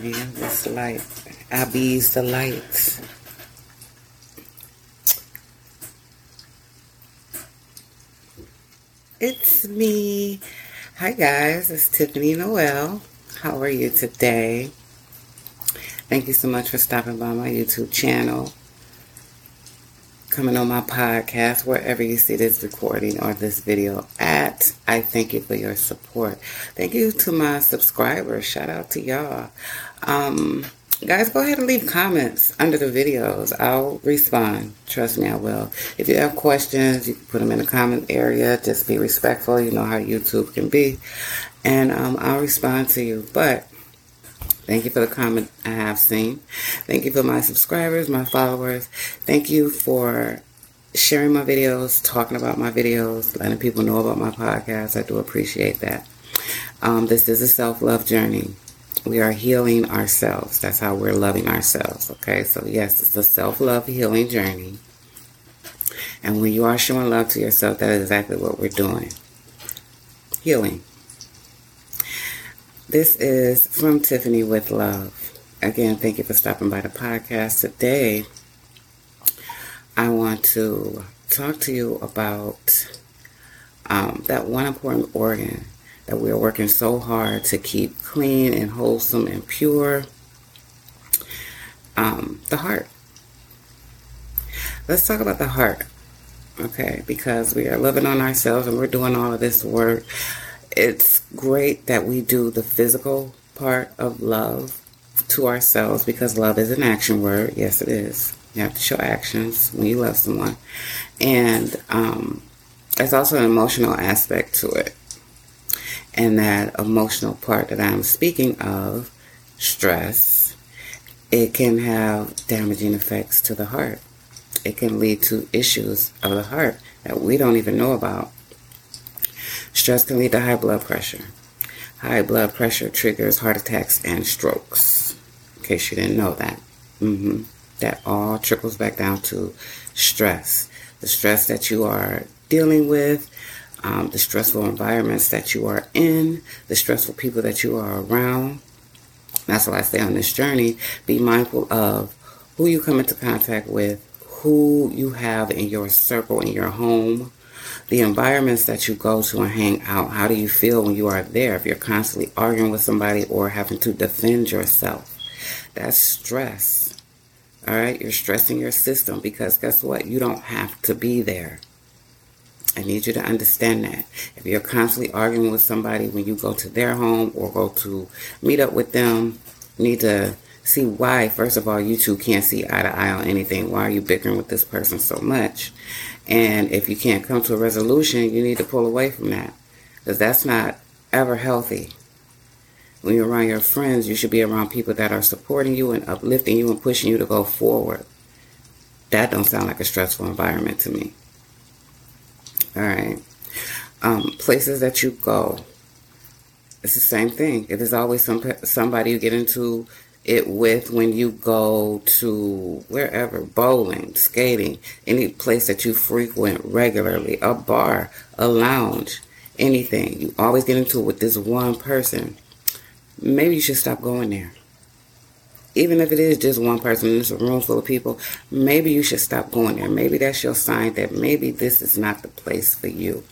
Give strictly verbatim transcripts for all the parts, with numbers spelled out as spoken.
Yeah, this light. I bees the lights. It's me. Hi guys, it's Tiffany Noel. How are you today? Thank you so much for stopping by my YouTube channel, coming on my podcast, wherever you see this recording or this video at. I thank you for your support. Thank you to my subscribers. Shout out to y'all. Um, guys, go ahead and leave comments under the videos. I'll respond. Trust me, I will. If you have questions, you can put them in the comment area. Just be respectful. You know how YouTube can be. And um, I'll respond to you. But thank you for the comment I have seen. Thank you for my subscribers, my followers. Thank you for sharing my videos, talking about my videos, letting people know about my podcast. I do appreciate that. Um, this is a self-love journey. We are healing ourselves. That's how we're loving ourselves. Okay, so yes, it's a self-love healing journey. And when you are showing love to yourself, that is exactly what we're doing. Healing. This is from Tiffany with Love. Again, thank you for stopping by the podcast. Today, I want to talk to you about um, that one important organ that we are working so hard to keep clean and wholesome and pure. Um, the heart. Let's talk about the heart. Okay, because we are living on ourselves and we're doing all of this work. It's great that we do the physical part of love to ourselves, because love is an action word. Yes, it is. You have to show actions when you love someone. And um, there's also an emotional aspect to it. And that emotional part that I'm speaking of, stress, it can have damaging effects to the heart. It can lead to issues of the heart that we don't even know about. Stress can lead to high blood pressure. High blood pressure triggers heart attacks and strokes. In case you didn't know that. Mm-hmm. That all trickles back down to stress. The stress that you are dealing with, um, the stressful environments that you are in, the stressful people that you are around. That's why I say on this journey, be mindful of who you come into contact with, who you have in your circle, in your home, the environments that you go to and hang out. How do you feel when you are there? If you're constantly arguing with somebody or having to defend yourself, that's stress. All right? You're stressing your system, because guess what? You don't have to be there. I need you to understand that. If you're constantly arguing with somebody when you go to their home or go to meet up with them, you need to see why. First of all, you two can't see eye to eye on anything. Why are you bickering with this person so much? And if you can't come to a resolution, you need to pull away from that, because that's not ever healthy. When you're around your friends, you should be around people that are supporting you and uplifting you and pushing you to go forward. That don't sound like a stressful environment to me. All right. Um, places that you go, it's the same thing. It is always some somebody you get into it with when you go to wherever, bowling, skating, any place that you frequent regularly, a bar, a lounge, anything. You always get into it with this one person. Maybe you should stop going there. Even if it is just one person and it's a room full of people, maybe you should stop going there. Maybe that's your sign that maybe this is not the place for you.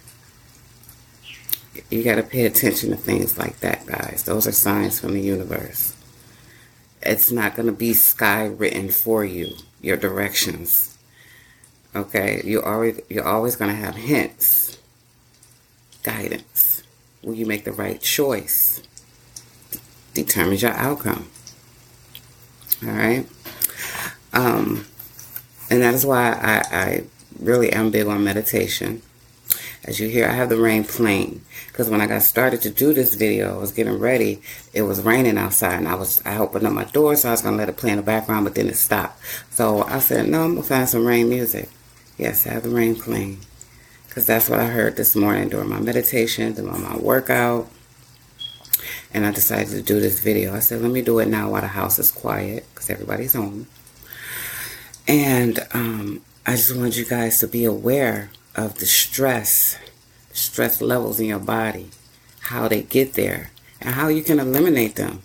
You got to pay attention to things like that, guys. Those are signs from the universe. It's not going to be sky written for you, your directions. Okay? You're always, you're always going to have hints, guidance. Will you make the right choice? Determines your outcome. All right? Um, and that is why I, I really am big on meditation. As you hear, I have the rain playing, because when I got started to do this video, I was getting ready. It was raining outside, and I was I opened up my door, so I was going to let it play in the background, but then it stopped. So I said, no, I'm going to find some rain music. Yes, I have the rain playing, because that's what I heard this morning during my meditation, during my workout. And I decided to do this video. I said, let me do it now while the house is quiet, because everybody's home. And um, I just want you guys to be aware of the stress, stress levels in your body, how they get there, and how you can eliminate them.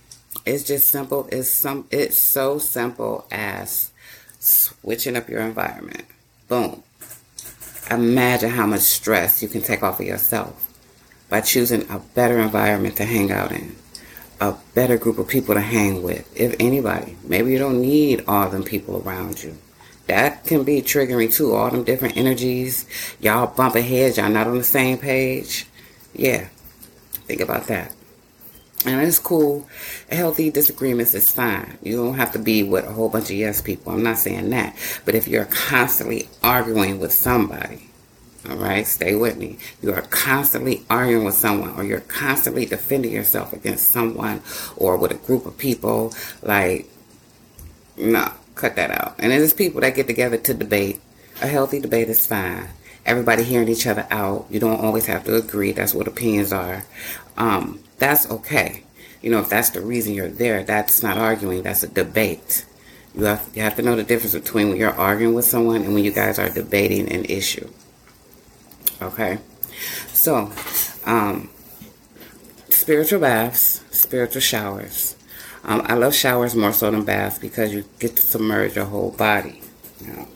It's just simple. It's some. It's so simple as switching up your environment. Boom. Imagine how much stress you can take off of yourself by choosing a better environment to hang out in, a better group of people to hang with, if anybody. Maybe you don't need all them people around you. That can be triggering too, all them different energies. Y'all bumping heads, y'all not on the same page. Yeah, think about that. And it's cool. Healthy disagreements is fine. You don't have to be with a whole bunch of yes people. I'm not saying that. But if you're constantly arguing with somebody, all right, stay with me. You are constantly arguing with someone, or you're constantly defending yourself against someone or with a group of people, like, no, cut that out. And there's people that get together to debate. A healthy debate is fine. Everybody hearing each other out. You don't always have to agree. That's what opinions are. Um, that's okay. You know, if that's the reason you're there, that's not arguing. That's a debate. You have, you have to know the difference between when you're arguing with someone and when you guys are debating an issue. Okay? So, um, spiritual baths, spiritual showers. Um, I love showers more so than baths because you get to submerge your whole body. You know,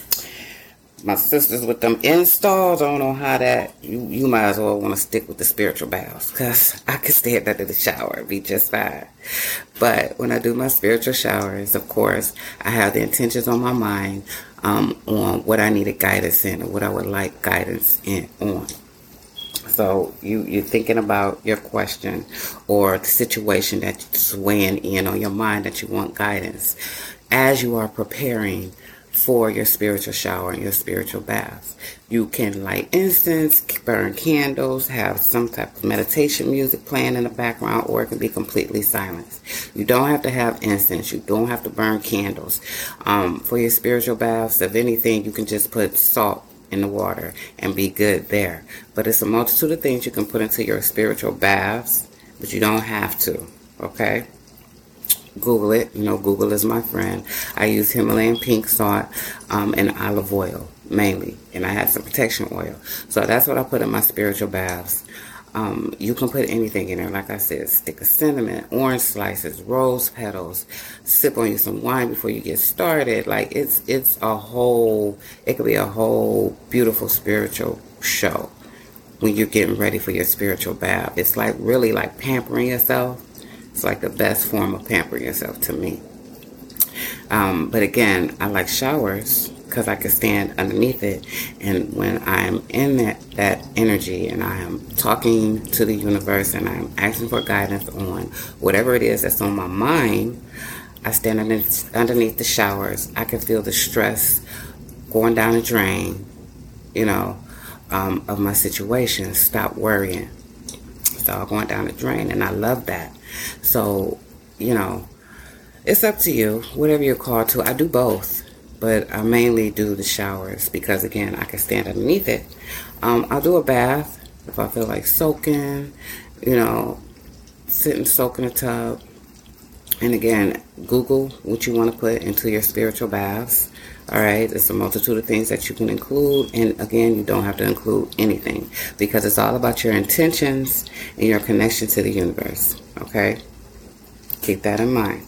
my sisters with them installs, I don't know how that, you, you might as well want to stick with the spiritual baths, because I can stand under the shower and be just fine. But when I do my spiritual showers, of course, I have the intentions on my mind um, on what I needed guidance in, or what I would like guidance in on. So you, you're thinking about your question or the situation that's weighing in on your mind that you want guidance as you are preparing for your spiritual shower and your spiritual bath. You can light incense, burn candles, have some type of meditation music playing in the background, or it can be completely silent. You don't have to have incense. You don't have to burn candles. Um, for your spiritual baths, if anything, you can just put salt in the water and be good there. But it's a multitude of things you can put into your spiritual baths, but you don't have to, okay? Google it. You know, Google is my friend. I use Himalayan pink salt um, and olive oil mainly, and I had some protection oil. So that's what I put in my spiritual baths. Um, you can put anything in there. Like I said, stick of cinnamon, orange slices, rose petals. Sip on you some wine before you get started. Like it's it's a whole. It could be a whole beautiful spiritual show when you're getting ready for your spiritual bath. It's like really like pampering yourself. It's like the best form of pampering yourself to me. Um, but again, I like showers because I can stand underneath it. And when I'm in that, that energy and I am talking to the universe and I'm asking for guidance on whatever it is that's on my mind, I stand underneath, underneath the showers. I can feel the stress going down the drain, you know, um, of my situation. Stop worrying. It's all going down the drain, and I love that. So, you know, it's up to you, whatever you're called to. I do both, but I mainly do the showers because, again, I can stand underneath it. Um, I'll do a bath if I feel like soaking, you know, sit and soak in a tub. And again, Google what you want to put into your spiritual baths. All right, there's a multitude of things that you can include. And again, you don't have to include anything because it's all about your intentions and your connection to the universe. Okay, keep that in mind.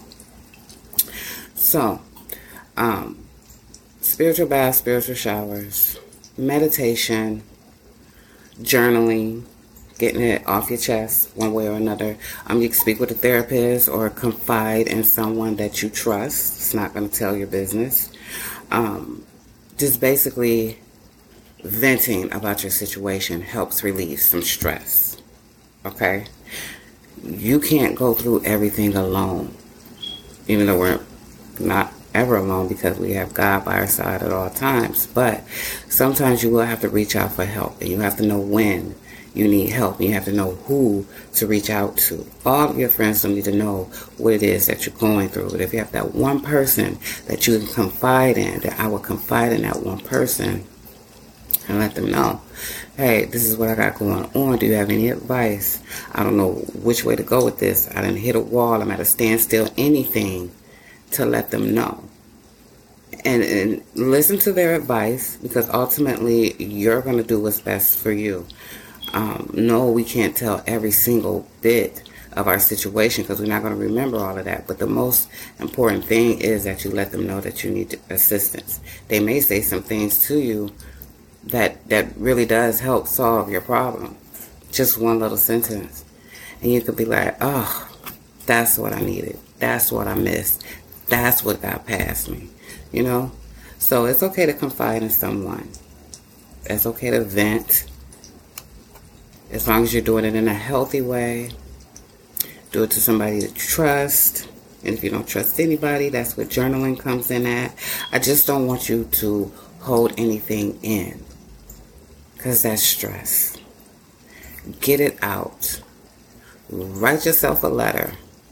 So, um, spiritual baths, spiritual showers, meditation, journaling, getting it off your chest one way or another. Um, you can speak with a therapist or confide in someone that you trust. It's not going to tell your business. Um, just basically venting about your situation helps relieve some stress. Okay? You can't go through everything alone, even though we're not ever alone because we have God by our side at all times. But sometimes you will have to reach out for help, and you have to know when you need help. You have to know who to reach out to. All of your friends don't need to know what it is that you're going through. But if you have that one person that you can confide in, that I will confide in that one person and let them know, hey, this is what I got going on. Do you have any advice? I don't know which way to go with this. I didn't hit a wall. I'm at a standstill. Anything to let them know. And, and listen to their advice because ultimately you're going to do what's best for you. Um, no, we can't tell every single bit of our situation, because we're not going to remember all of that. But the most important thing is that you let them know that you need assistance. They may say some things to you that that really does help solve your problem. Just one little sentence. And you could be like, oh, that's what I needed. That's what I missed. That's what got past me. You know? So it's okay to confide in someone. It's okay to vent. As long as you're doing it in a healthy way. Do it to somebody that you trust. And if you don't trust anybody, that's what journaling comes in at. I just don't want you to hold anything in, because that's stress. Get it out. Write yourself a letter.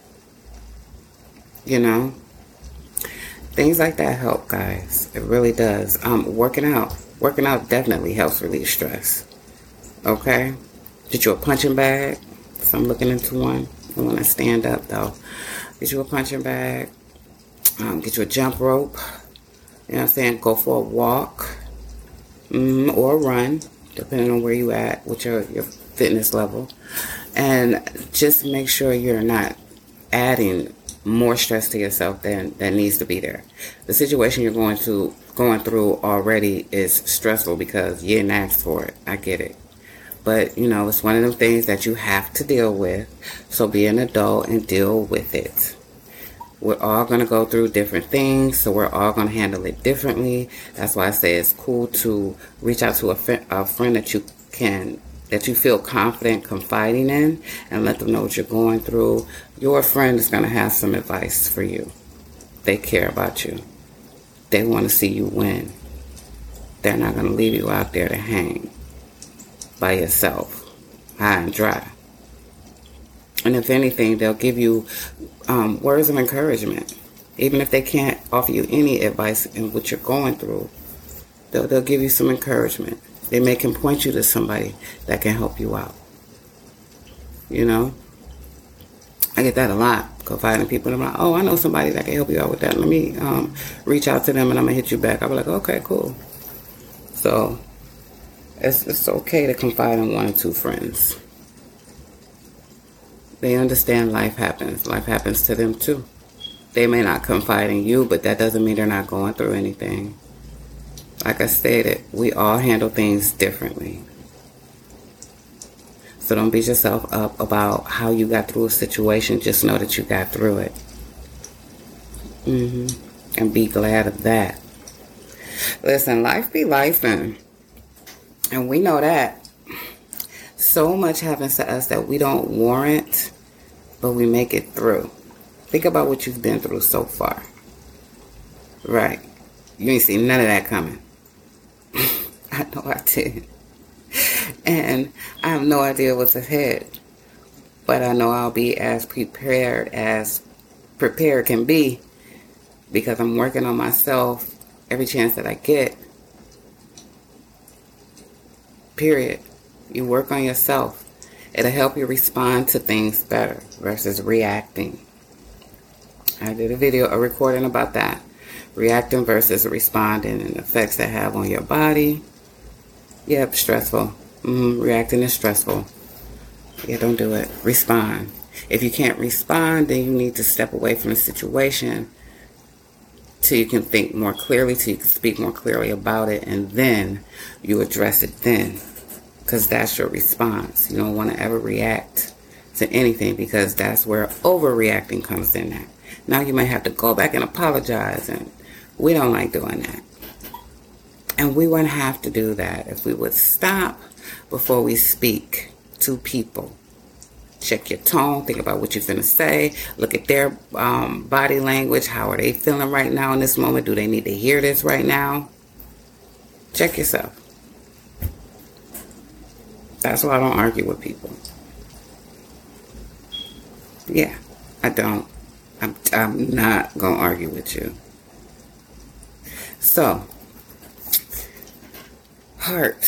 You know? Things like that help, guys. It really does. Um, working out. Working out definitely helps relieve stress. Okay? Get you a punching bag. So I'm looking into one. I want to stand up, though. Get you a punching bag. Um, get you a jump rope. You know what I'm saying? Go for a walk. Mm, or a run, depending on where you at with your, your fitness level. And just make sure you're not adding more stress to yourself than that needs to be there. The situation you're going to going through already is stressful because you didn't ask for it. I get it. But, you know, it's one of them things that you have to deal with. So be an adult and deal with it. We're all going to go through different things, so we're all going to handle it differently. That's why I say it's cool to reach out to a, fr- a friend that you can, that you feel confident confiding in, and let them know what you're going through. Your friend is going to have some advice for you. They care about you. They want to see you win. They're not going to leave you out there to hang by yourself, high and dry. And if anything, they'll give you um, words of encouragement. Even if they can't offer you any advice in what you're going through, they'll, they'll give you some encouragement. They may can point you to somebody that can help you out. You know? I get that a lot. Confiding people, and I'm like, oh, I know somebody that can help you out with that. Let me um, reach out to them, and I'm going to hit you back. I'll be like, okay, cool. So, it's, it's okay to confide in one or two friends. They understand life happens. Life happens to them too. They may not confide in you, but that doesn't mean they're not going through anything. Like I stated, we all handle things differently. So don't beat yourself up about how you got through a situation. Just know that you got through it. Mm-hmm. And be glad of that. Listen, life be lifing. And we know that. So much happens to us that we don't warrant, but we make it through. Think about what you've been through so far. Right. You ain't seen none of that coming. I know I did. And I have no idea what's ahead. But I know I'll be as prepared as prepared can be, because I'm working on myself every chance that I get. Period. You work on yourself. It'll help you respond to things better versus reacting. I did a video, a recording about that. Reacting versus responding and the effects that have on your body. Yep, stressful. Mm-hmm. Reacting is stressful. Yeah, don't do it. Respond. If you can't respond, then you need to step away from the situation till you can think more clearly, till you can speak more clearly about it, and then you address it then. Because that's your response. You don't want to ever react to anything, because that's where overreacting comes in at. Now you may have to go back and apologize, and we don't like doing that. And we wouldn't have to do that if we would stop before we speak to people. Check your tone. Think about what you're finna say. Look at their um, body language. How are they feeling right now in this moment? Do they need to hear this right now? Check yourself. That's why I don't argue with people. Yeah, I don't. I'm, I'm not going to argue with you. So, heart.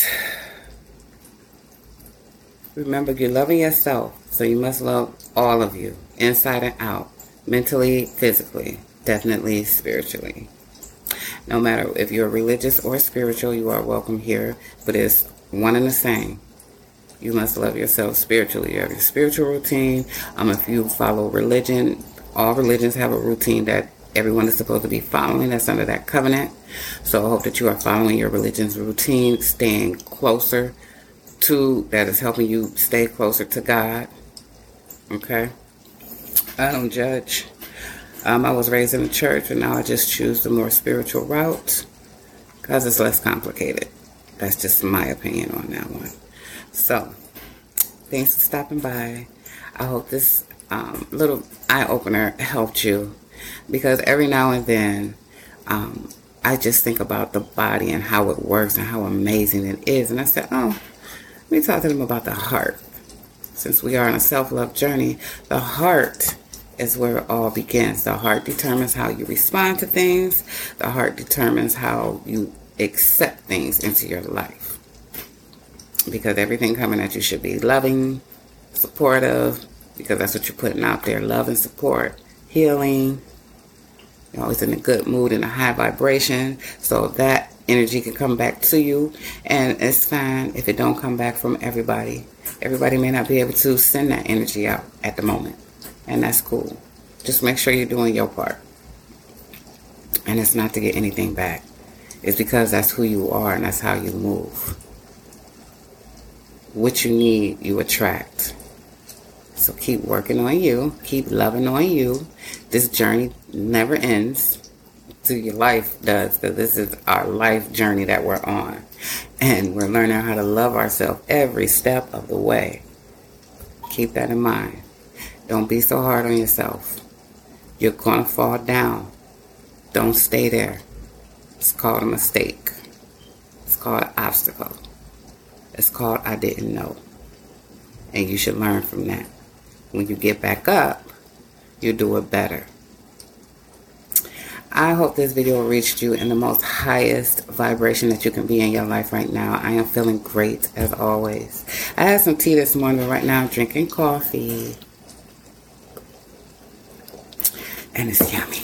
Remember, you're loving yourself, so you must love all of you, inside and out, mentally, physically, definitely spiritually. No matter if you're religious or spiritual, you are welcome here, but it's one and the same. you must love yourself spiritually. You have your spiritual routine. Um, if you follow religion, all religions have a routine that everyone is supposed to be following. That's under that covenant. So I hope that you are following your religion's routine, staying closer to, that is helping you stay closer to God. Okay? I don't judge. Um, I was raised in the church, and now I just choose the more spiritual route because it's less complicated. That's just my opinion on that one. So, thanks for stopping by. I hope this um, little eye-opener helped you, because every now and then um, I just think about the body and how it works and how amazing it is. And I said, oh, let me talk to them about the heart. Since we are on a self-love journey, the heart is where it all begins. The heart determines how you respond to things. The heart determines how you accept things into your life. Because everything coming at you should be loving, supportive, because that's what you're putting out there. Love and support, healing. You're always in a good mood and a high vibration. So that energy can come back to you. And it's fine if it don't come back from everybody. Everybody may not be able to send that energy out at the moment. And that's cool. Just make sure you're doing your part. And it's not to get anything back. It's because that's who you are and that's how you move. What you need, you attract. So keep working on you. Keep loving on you. This journey never ends. So your life does. Because this is our life journey that we're on. And we're learning how to love ourselves every step of the way. Keep that in mind. Don't be so hard on yourself. You're going to fall down. Don't stay there. It's called a mistake. It's called an obstacle. It's called I didn't know. And you should learn from that. When you get back up, you do it better. I hope this video reached you in the most highest vibration that you can be in your life right now. I am feeling great as always. I had some tea this morning, but right now I'm drinking coffee. And it's yummy.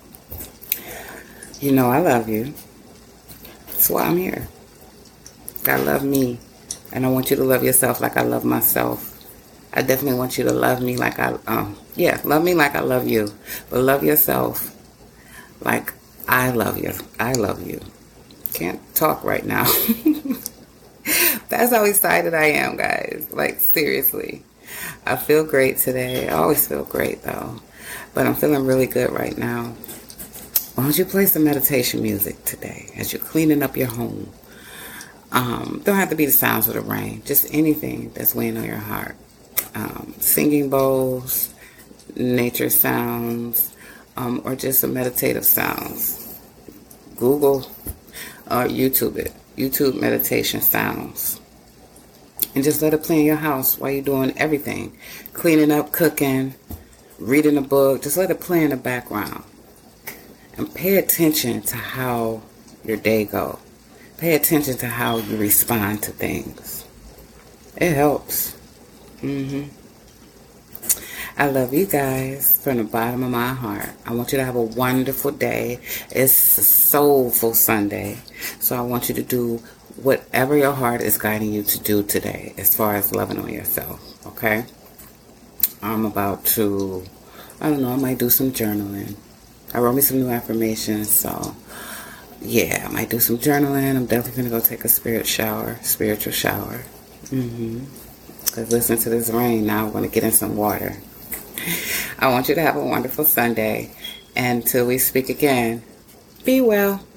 You know I love you. That's why I'm here. I love me. And I want you to love yourself like I love myself. I definitely want you to love me like I, um, yeah, love me like I love you. But love yourself like I love you. I love you. Can't talk right now. That's how excited I am, guys. Like, seriously. I feel great today. I always feel great, though. But I'm feeling really good right now. Why don't you play some meditation music today as you're cleaning up your home? Um, don't have to be the sounds of the rain. Just anything that's weighing on your heart. Um, singing bowls, nature sounds, um, or just some meditative sounds. Google or YouTube it. YouTube meditation sounds. And just let it play in your house while you're doing everything. Cleaning up, cooking, reading a book. Just let it play in the background. And pay attention to how your day goes. Pay attention to how you respond to things. It helps. Mm-hmm. I love you guys from the bottom of my heart. I want you to have a wonderful day. It's a soulful Sunday. So I want you to do whatever your heart is guiding you to do today as far as loving on yourself. Okay? I'm about to, I don't know, I might do some journaling. I wrote me some new affirmations, so yeah, I might do some journaling. I'm definitely going to go take a spirit shower, spiritual shower. Mm-hmm. Because listening to this rain, now I'm going to get in some water. I want you to have a wonderful Sunday. And until we speak again, be well.